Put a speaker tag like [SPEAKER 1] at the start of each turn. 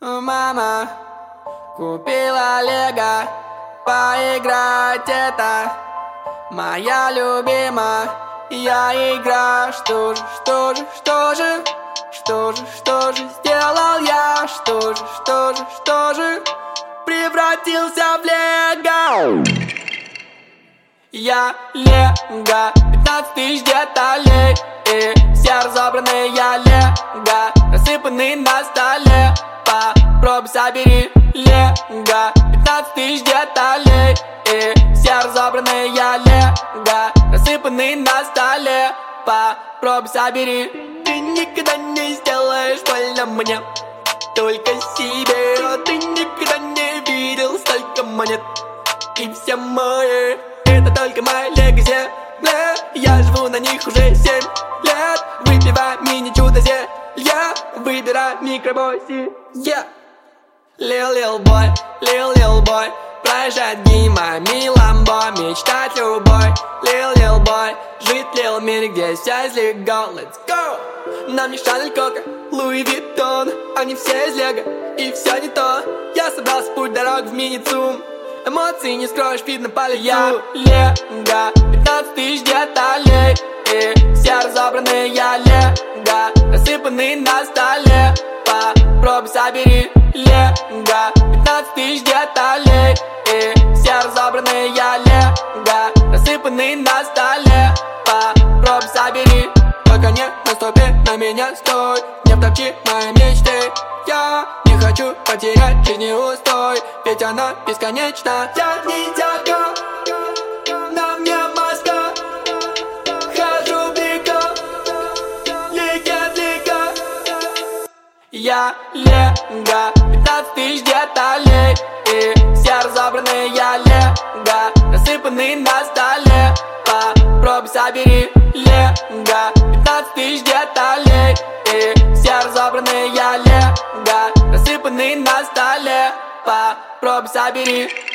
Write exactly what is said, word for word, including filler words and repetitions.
[SPEAKER 1] Мама купила лего, поиграть это моя любимая игра. Что же, что же, что же, что же, что же сделал я? Что же, что же, что же превратился в лего? Я лего, пятнадцать тысяч деталей, и все разобранные я лего, рассыпанные на столе. Попробуй собери лего, пятнадцать тысяч деталей, и все разобранные я лего, рассыпанные на столе. Попробуй собери. Ты никогда не сделаешь больно мне, только себе. Но ты никогда не видел столько монет, и все мои это только мои лего земля. Я живу на них уже семь лет, выпивая мини-чудо зелья, выбирай микробойси. Yeah. Lil Lil Boy, Lil Lil Boy, проезжать мимо Миламбо, мечтать любой. Lil Lil Boy, жить в Lil мире, где все из лего. Let's go! Нам не Шанель, Кока, Луи Виттон, они все из лего, и все не то. Я собрался в путь дорог в мини-цум, эмоции не скроешь, видно по лицу. Я лего, пятнадцать тысяч деталей, и все разобранные я лего, рассыпанные на столе. Попробуй собери лего, пятнадцать тысяч деталей, и все разобранные я лего, рассыпанные на столе. Попробуй собери. Пока не наступи на меня, стой, не втопчи мои мечты. Я не хочу потерять жизни устой, ведь она бесконечна. Я ниндзяго, на мне маска, хожу бегом, легенд лего. Я лего, пятнадцать тысяч деталей, и все разобранные я лего, рассыпанные на столе. Попробуй собери лего, пятнадцать тысяч деталей, и все разобранные я лего, рассыпанные на столе. Попробуй собери.